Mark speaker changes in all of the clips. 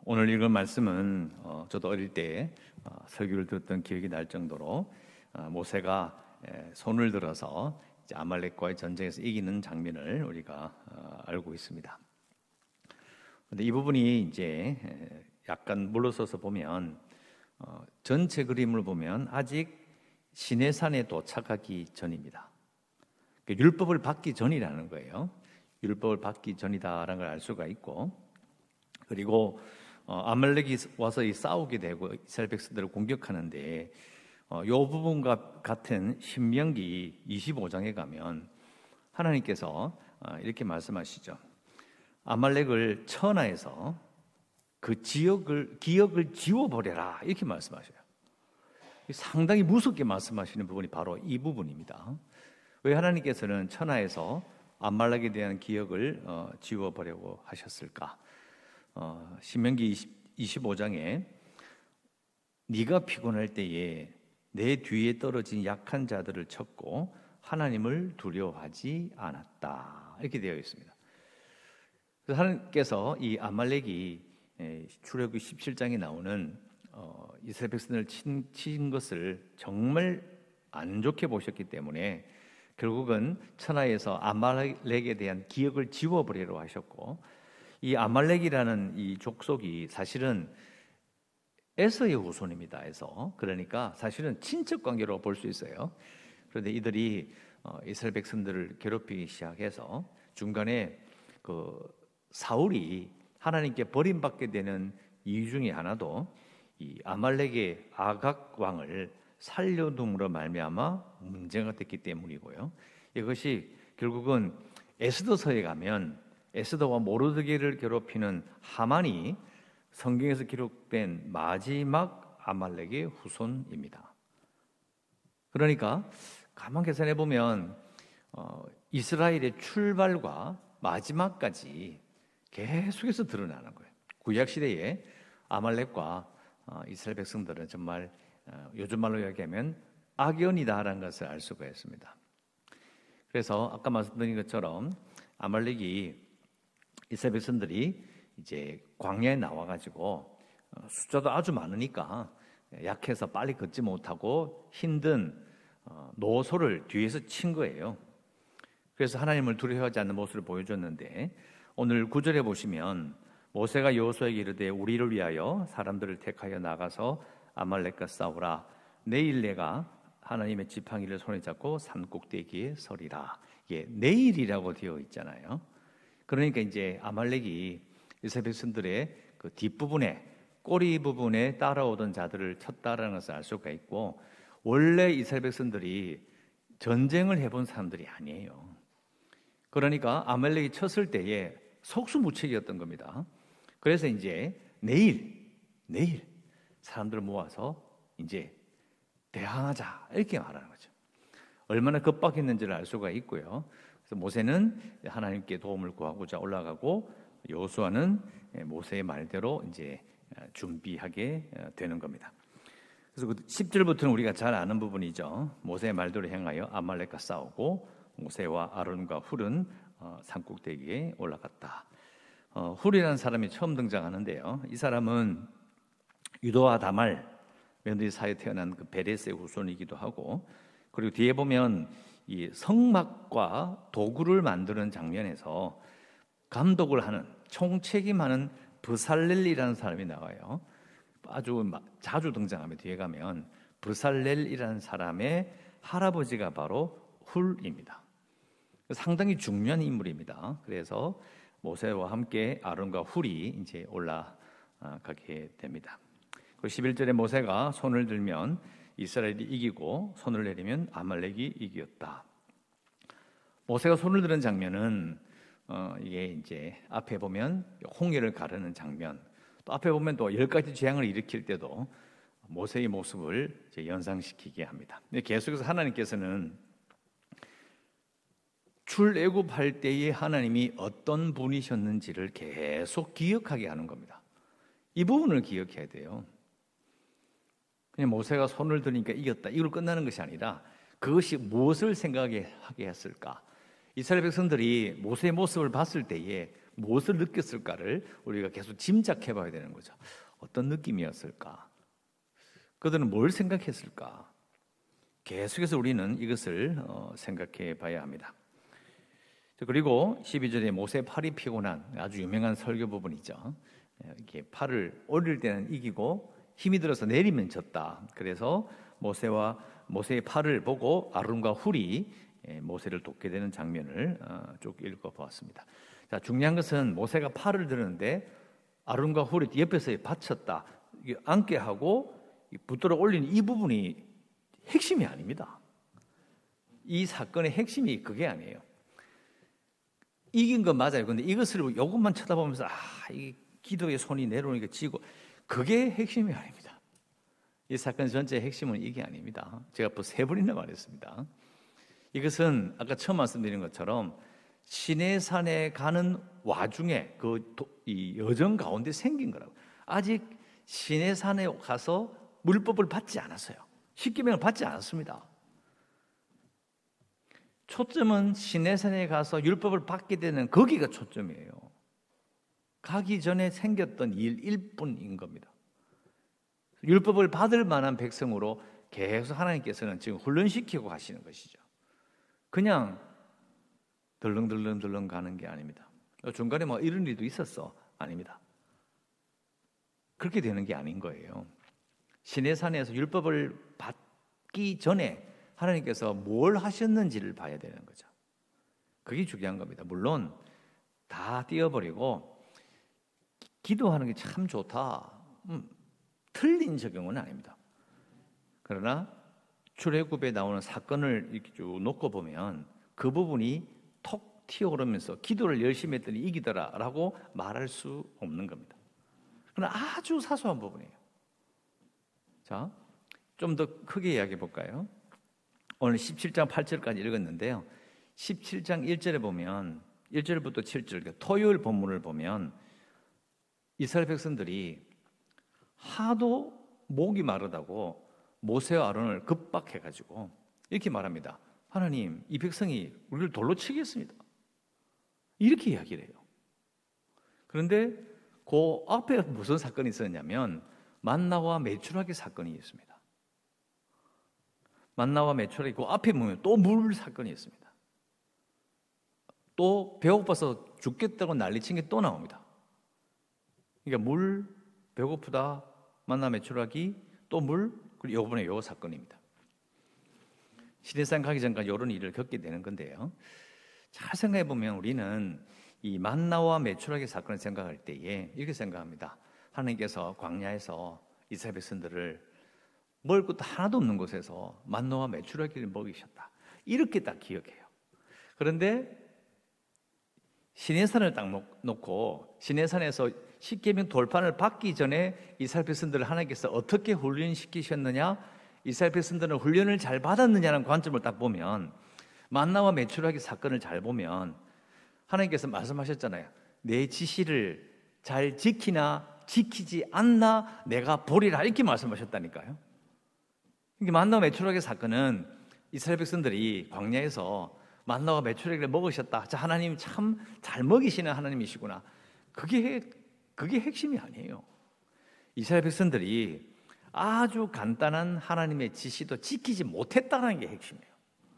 Speaker 1: 오늘 읽은 말씀은 저도 어릴 때 설교를 들었던 기억이 날 정도로 모세가 손을 들어서 이제 아말렉과의 전쟁에서 이기는 장면을 우리가 알고 있습니다. 그런데 이 부분이 이제 약간 물러서서 보면 전체 그림을 보면 아직 시내산에 도착하기 전입니다. 율법을 받기 전이라는 거예요. 율법을 받기 전이다라는 걸 알 수가 있고, 그리고 아말렉이 와서 싸우게 되고 이스라엘 백성들을 공격하는데 이 부분과 같은 신명기 25장에 가면 하나님께서 이렇게 말씀하시죠. 아말렉을 천하에서 그 기억을 지워버려라, 이렇게 말씀하셔요. 상당히 무섭게 말씀하시는 부분이 바로 이 부분입니다. 왜 하나님께서는 천하에서 아말렉에 대한 기억을 지워버리려고 하셨을까? 신명기 25장에 네가 피곤할 때에 내 뒤에 떨어진 약한 자들을 쳤고 하나님을 두려워하지 않았다, 이렇게 되어 있습니다. 그래서 하나님께서 이 아말렉이 출애굽기 17장에 나오는 이스라엘 백성을 친 것을 정말 안 좋게 보셨기 때문에 결국은 천하에서 아말렉에 대한 기억을 지워버리려고 하셨고, 이 아말렉이라는 이 족속이 사실은 에서의 후손입니다. 에서. 그러니까 사실은 친척 관계로 볼 수 있어요. 그런데 이들이 이스라엘 백성들을 괴롭히기 시작해서 중간에 그 사울이 하나님께 버림받게 되는 이유 중에 하나도 이 아말렉의 아각 왕을 살려둠으로 말미암아 문제가 됐기 때문이고요. 이것이 결국은 에스더서에 가면 에스더와 모르드게를 괴롭히는 하만이 성경에서 기록된 마지막 아말렉의 후손입니다. 그러니까 가만 계산해 보면 이스라엘의 출발과 마지막까지 계속해서 드러나는 거예요. 구약 시대에 아말렉과 이스라엘 백성들은 정말 요즘 말로 이야기하면 악연이다라는 것을 알 수가 있습니다. 그래서 아까 말씀드린 것처럼 아말렉이 이스라엘 백성들이 이제 광야에 나와가지고 숫자도 아주 많으니까 약해서 빨리 걷지 못하고 힘든 노소를 뒤에서 친 거예요. 그래서 하나님을 두려워하지 않는 모습을 보여줬는데, 오늘 9절에 보시면 모세가 여호수아에게 이르되 우리를 위하여 사람들을 택하여 나가서 아말렉과 싸우라. 내일 내가 하나님의 지팡이를 손에 잡고 산 꼭대기에 서리라. 이게 내일이라고 되어 있잖아요. 그러니까 이제 아말렉이 이스라엘 백성들의 그 뒷부분에, 꼬리 부분에 따라오던 자들을 쳤다라는 것을 알 수가 있고, 원래 이스라엘 백성들이 전쟁을 해본 사람들이 아니에요. 그러니까 아말렉이 쳤을 때에 속수무책이었던 겁니다. 그래서 이제 내일 사람들을 모아서 이제 대항하자, 이렇게 말하는 거죠. 얼마나 급박했는지를 알 수가 있고요. 그래서 모세는 하나님께 도움을 구하고자 올라가고 여호수아는 모세의 말대로 이제 준비하게 되는 겁니다. 그래서 10절부터는 우리가 잘 아는 부분이죠. 모세의 말대로 행하여 아말렉과 싸우고 모세와 아론과 훌은 산꼭대기에 올라갔다. 훌이라는 사람이 처음 등장하는데요. 이 사람은 유도와 다말 며느리 사이에 태어난 그 베레스의 후손이기도 하고, 그리고 뒤에 보면 이 성막과 도구를 만드는 장면에서 감독을 하는, 총책임하는 브살렐이라는 사람이 나와요. 아주 자주 등장하며 뒤에 가면 브살렐이라는 사람의 할아버지가 바로 훌입니다. 상당히 중요한 인물입니다. 그래서 모세와 함께 아론과 훌이 이제 올라가게 됩니다. 11절에 모세가 손을 들면 이스라엘이 이기고 손을 내리면 아말렉이 이겼다. 모세가 손을 드는 장면은 이게 이제 앞에 보면 홍해를 가르는 장면, 또 앞에 보면 또 10가지 재앙을 일으킬 때도 모세의 모습을 이제 연상시키게 합니다. 계속해서 하나님께서는 출애굽할 때에 하나님이 어떤 분이셨는지를 계속 기억하게 하는 겁니다. 이 부분을 기억해야 돼요. 그냥 모세가 손을 드니까 이겼다, 이걸 끝나는 것이 아니라 그것이 무엇을 생각하게 했을까? 이스라엘 백성들이 모세의 모습을 봤을 때에 무엇을 느꼈을까를 우리가 계속 짐작해 봐야 되는 거죠. 어떤 느낌이었을까? 그들은 뭘 생각했을까? 계속해서 우리는 이것을 생각해 봐야 합니다. 그리고 12절에 모세 팔이 피곤한 아주 유명한 설교 부분이죠. 이렇게 팔을 올릴 때는 이기고 힘이 들어서 내리면 졌다. 그래서 모세의 팔을 보고 아론과 훌이 모세를 돕게 되는 장면을 쭉 읽어보았습니다. 자, 중요한 것은 모세가 팔을 드는데 아론과 훌이 옆에서 받쳤다. 앉게 하고 붙들어 올리는 이 부분이 핵심이 아닙니다. 이 사건의 핵심이 그게 아니에요. 이긴 건 맞아요. 그런데 이것을 이것만 쳐다보면서 이 기도의 손이 내려오니까 지고 그게 핵심이 아닙니다. 이 사건 전체의 핵심은 이게 아닙니다. 제가 벌써 3번이나 말했습니다. 이것은 아까 처음 말씀드린 것처럼 시내산에 가는 와중에 이 여정 가운데 생긴 거라고. 아직 시내산에 가서 율법을 받지 않았어요. 십계명을 받지 않았습니다. 초점은 시내산에 가서 율법을 받게 되는 거기가 초점이에요. 가기 전에 생겼던 일일 뿐인 겁니다. 율법을 받을 만한 백성으로 계속 하나님께서는 지금 훈련시키고 가시는 것이죠. 그냥 덜렁덜렁 가는 게 아닙니다. 중간에 뭐 이런 일도 있었어. 아닙니다. 그렇게 되는 게 아닌 거예요. 시내산에서 율법을 받기 전에 하나님께서 뭘 하셨는지를 봐야 되는 거죠. 그게 중요한 겁니다. 물론 다 띄워버리고 기도하는 게 참 좋다. 틀린 적용은 아닙니다. 그러나 출애굽에 나오는 사건을 이렇게 쭉 놓고 보면 그 부분이 톡 튀어오르면서 기도를 열심히 했더니 이기더라라고 말할 수 없는 겁니다. 그러나 아주 사소한 부분이에요. 자, 좀 더 크게 이야기해 볼까요? 오늘 17장 8절까지 읽었는데요. 17장 1절에 보면 1절부터 7절 토요일 본문을 보면 이스라엘 백성들이 하도 목이 마르다고 모세와 아론을 급박해가지고 이렇게 말합니다. 하나님, 이 백성이 우리를 돌로 치겠습니다. 이렇게 이야기를 해요. 그런데 그 앞에 무슨 사건이 있었냐면 만나와 메추라기 사건이 있습니다. 만나와 메추라기 그 앞에 보면 또 물 사건이 있습니다. 또 배고파서 죽겠다고 난리친 게 또 나옵니다. 그러니까 물, 배고프다, 만나 메추라기, 또 물, 그리고 이번에 요 사건입니다. 시내산 가기 전까지 이런 일을 겪게 되는 건데요. 잘 생각해 보면 우리는 이 만나와 메추라기 사건을 생각할 때에 이렇게 생각합니다. 하나님께서 광야에서 이스라엘 백성들을 먹을 것도 하나도 없는 곳에서 만나와 메추라기를 먹이셨다. 이렇게 딱 기억해요. 그런데 시내산을 딱 놓고 시내산에서 십계명 돌판을 받기 전에 이스라엘 백성들을 하나님께서 어떻게 훈련시키셨느냐, 이스라엘 백성들은 훈련을 잘 받았느냐는 관점을 딱 보면 만나와 메추라기 사건을 잘 보면 하나님께서 말씀하셨잖아요. 내 지시를 잘 지키나 지키지 않나 내가 보리라 이렇게 말씀하셨다니까요. 그러니까 만나와 메추라기 사건은 이스라엘 백성들이 광야에서 만나와 메추라기를 먹으셨다. 자, 하나님 참 잘 먹이시는 하나님이시구나. 그게 핵심이 아니에요. 이스라엘 백성들이 아주 간단한 하나님의 지시도 지키지 못했다는 게 핵심이에요.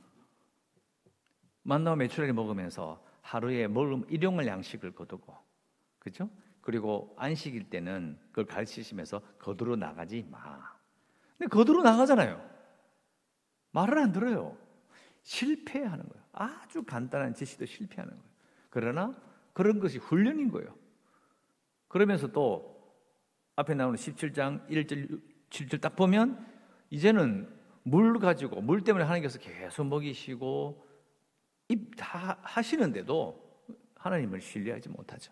Speaker 1: 만나와 메추라기 먹으면서 하루에 먹을 일용할 양식을 거두고, 그렇죠? 그리고 안식일 때는 그걸 가르치시면서 거두러 나가지 마. 근데 거두러 나가잖아요. 말을 안 들어요. 실패하는 거예요. 아주 간단한 지시도 실패하는 거예요. 그러나 그런 것이 훈련인 거예요. 그러면서 또 앞에 나오는 17장 1절 7절 딱 보면 이제는 물 가지고 물 때문에 하나님께서 계속 먹이시고 입 다 하시는데도 하나님을 신뢰하지 못하죠.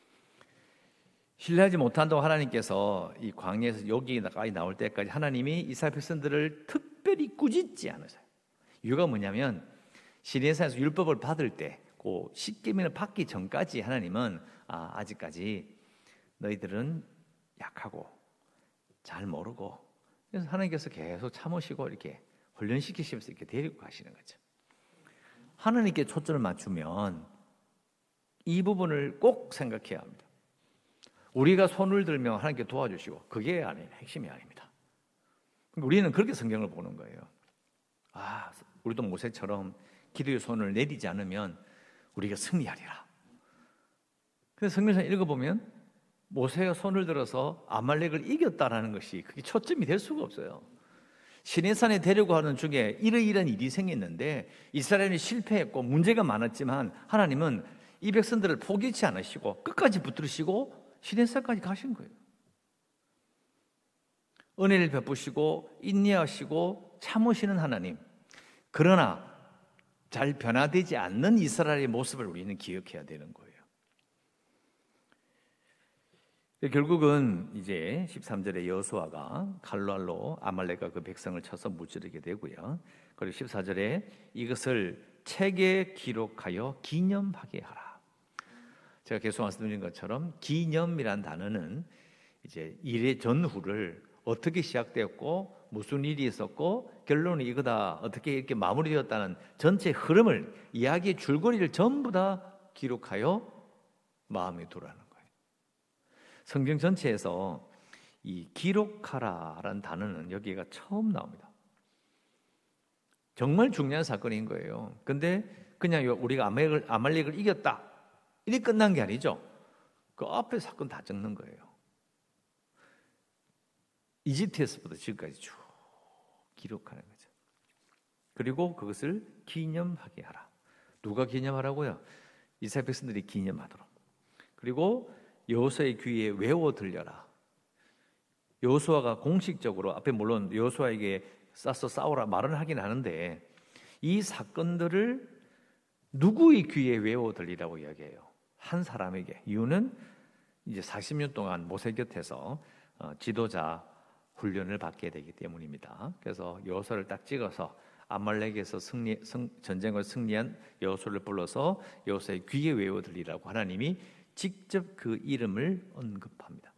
Speaker 1: 신뢰하지 못한다고 하나님께서 이 광야에서 여기까지 나올 때까지 하나님이 이스라엘 백성들을 특별히 꾸짖지 않으세요. 이유가 뭐냐면 시내산에서 율법을 받을 때 그 십계명을 받기 전까지 하나님은 아직까지 너희들은 약하고 잘 모르고, 그래서 하나님께서 계속 참으시고 이렇게 훈련시키시면서 이렇게 데리고 가시는 거죠. 하나님께 초점을 맞추면 이 부분을 꼭 생각해야 합니다. 우리가 손을 들면 하나님께 도와주시고 그게 핵심이 아닙니다. 우리는 그렇게 성경을 보는 거예요. 우리도 모세처럼 기도의 손을 내리지 않으면 우리가 승리하리라. 그래서 성경을 읽어보면 모세가 손을 들어서 아말렉을 이겼다라는 것이 그게 초점이 될 수가 없어요. 시내산에 데리고 가는 중에 이러이러한 일이 생겼는데 이스라엘이 실패했고 문제가 많았지만 하나님은 이 백성들을 포기치 않으시고 끝까지 붙들으시고 시내산까지 가신 거예요. 은혜를 베푸시고 인내하시고 참으시는 하나님. 그러나 잘 변화되지 않는 이스라엘의 모습을 우리는 기억해야 되는 거예요. 결국은 이제 13절에 여호수아가 칼날로 아말렉과 그 백성을 쳐서 무찌르게 되고요. 그리고 14절에 이것을 책에 기록하여 기념하게 하라. 제가 계속 말씀드린 것처럼 기념이란 단어는 이제 일의 전후를 어떻게 시작되었고 무슨 일이 있었고 결론이 이거다 어떻게 이렇게 마무리되었다는 전체 흐름을 이야기의 줄거리를 전부 다 기록하여 마음에 두라는 거예요. 성경 전체에서 이 기록하라라는 단어는 여기가 처음 나옵니다. 정말 중요한 사건인 거예요. 근데 그냥 우리가 아말렉을 이겼다 이렇게 끝난 게 아니죠. 그 앞에 사건 다 적는 거예요. 이집트에서부터 지금까지 쭉 기록하는 거죠. 그리고 그것을 기념하게 하라. 누가 기념하라고요? 이스라엘 백성들이 기념하도록. 그리고 여호수아의 귀에 외워 들려라. 여호수아가 공식적으로 앞에 물론 여호수아에게 싸우라 말은 하긴 하는데 이 사건들을 누구의 귀에 외워 들리라고 이야기해요? 한 사람에게. 이유는 이제 40년 동안 모세 곁에서 지도자 훈련을 받게 되기 때문입니다. 그래서 여호수아를 딱 찍어서 아말렉에서 전쟁을 승리한 여호수아를 불러서 여호수아의 귀에 외워 들리라고 하나님이 직접 그 이름을 언급합니다.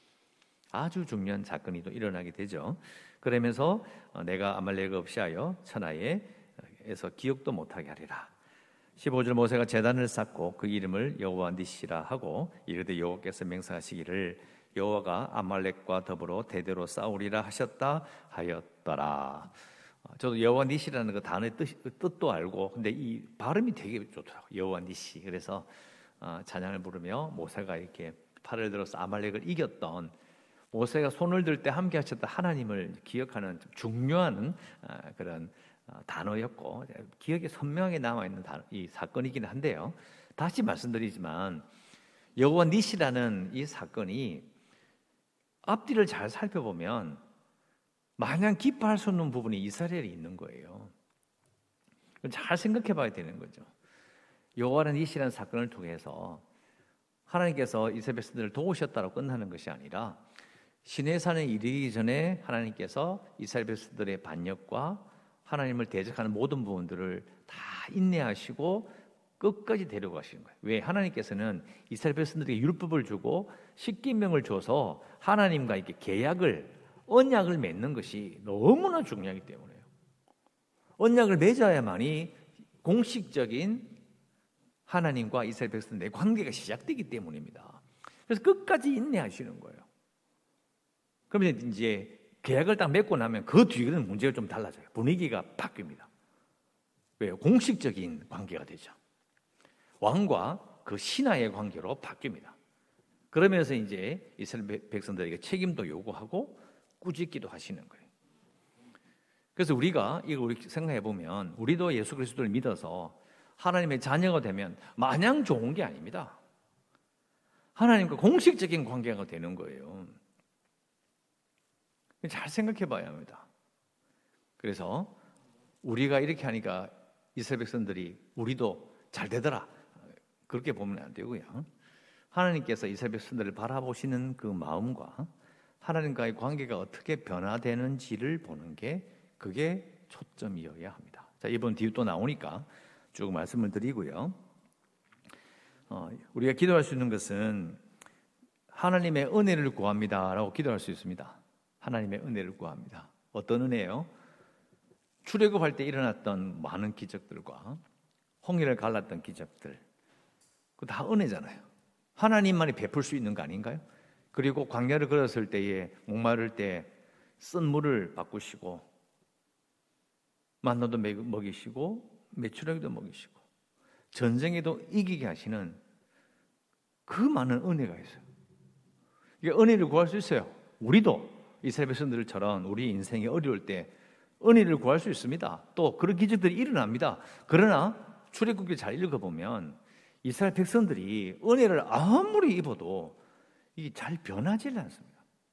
Speaker 1: 아주 중요한 사건이 또 일어나게 되죠. 그러면서 내가 아말렉을 없이하여 천하에서 기억도 못하게 하리라. 15절 모세가 제단을 쌓고 그 이름을 여호와 니시라 하고 이르되 여호와께서 맹세하시기를 여호와가 아말렉과 더불어 대대로 싸우리라 하셨다 하였더라. 저도 여호와 니시라는 그 단어의 뜻도 알고 근데 이 발음이 되게 좋더라고요. 여호와 니시. 그래서 찬양을 부르며 모세가 이렇게 팔을 들어서 아말렉을 이겼던 모세가 손을 들 때 함께 하셨던 하나님을 기억하는 중요한 그런 단어였고 기억에 선명하게 남아있는 이 사건이긴 한데요. 다시 말씀드리지만 여호와 니시라는 이 사건이 앞뒤를 잘 살펴보면 마냥 기뻐할 수 없는 부분이 이스라엘에 있는 거예요. 잘 생각해 봐야 되는 거죠. 여호와 니시라는 사건을 통해서 하나님께서 이스라엘 백성들을 도우셨다고 끝나는 것이 아니라 시내산에 이르기 전에 하나님께서 이스라엘 백성들의 반역과 하나님을 대적하는 모든 부분들을 다 인내하시고 끝까지 데려가시는 거예요. 왜? 하나님께서는 이스라엘 백성들에게 율법을 주고 십계명을 줘서 하나님과 이렇게 언약을 맺는 것이 너무나 중요하기 때문에요. 언약을 맺어야만이 공식적인 하나님과 이스라엘 백성들의 관계가 시작되기 때문입니다. 그래서 끝까지 인내하시는 거예요. 그러면 이제 계약을 딱 맺고 나면 그 뒤에는 문제가 좀 달라져요. 분위기가 바뀝니다. 왜요? 공식적인 관계가 되죠. 왕과 그 신하의 관계로 바뀝니다. 그러면서 이제 이스라엘 백성들에게 책임도 요구하고 꾸짖기도 하시는 거예요. 그래서 우리가 생각해 보면 우리도 예수 그리스도를 믿어서 하나님의 자녀가 되면 마냥 좋은 게 아닙니다. 하나님과 공식적인 관계가 되는 거예요. 잘 생각해 봐야 합니다. 그래서 우리가 이렇게 하니까 이스라엘 백성들이 우리도 잘 되더라 그렇게 보면 안 되고요. 하나님께서 이스라엘 백성들을 바라보시는 그 마음과 하나님과의 관계가 어떻게 변화되는지를 보는 게 그게 초점이어야 합니다. 자, 이번 뒤에 또 나오니까 쭉 말씀을 드리고요. 우리가 기도할 수 있는 것은 하나님의 은혜를 구합니다라고 기도할 수 있습니다. 하나님의 은혜를 구합니다. 어떤 은혜요? 출애굽할 때 일어났던 많은 기적들과 홍해를 갈랐던 기적들, 그거 다 은혜잖아요. 하나님만이 베풀 수 있는 거 아닌가요? 그리고 광야를 걸었을 때에 목마를 때 쓴 물을 바꾸시고 만나도 먹이시고 메추라기도 먹이시고 전쟁에도 이기게 하시는 그 많은 은혜가 있어요. 이게 은혜를 구할 수 있어요. 우리도 이스라엘 백성들처럼 우리 인생이 어려울 때 은혜를 구할 수 있습니다. 또 그런 기적들이 일어납니다. 그러나 출애굽기 잘 읽어보면 이스라엘 백성들이 은혜를 아무리 입어도 이게 잘 변하지 않습니다.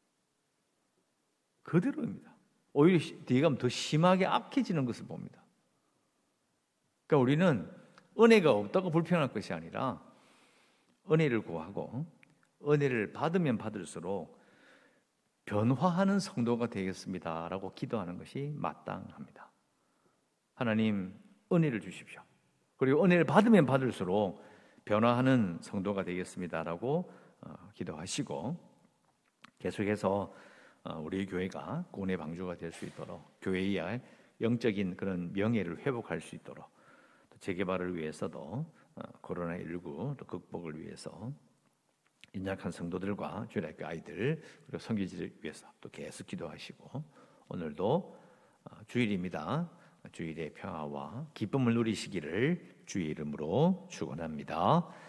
Speaker 1: 그대로입니다. 오히려 뒤에 가면 더 심하게 악해지는 것을 봅니다. 그러니까 우리는 은혜가 없다고 불평할 것이 아니라 은혜를 구하고 은혜를 받으면 받을수록 변화하는 성도가 되겠습니다라고 기도하는 것이 마땅합니다. 하나님 은혜를 주십시오. 그리고 은혜를 받으면 받을수록 변화하는 성도가 되겠습니다라고 기도하시고 계속해서 우리 교회가 구원의 방주가 될 수 있도록 교회의 영적인 그런 명예를 회복할 수 있도록 또 재개발을 위해서도 코로나19 또 극복을 위해서 연약한 성도들과 주일학교 아이들 그리고 선교지를 위해서 또 계속 기도하시고 오늘도 주일입니다. 주일의 평화와 기쁨을 누리시기를 주의 이름으로 축원합니다.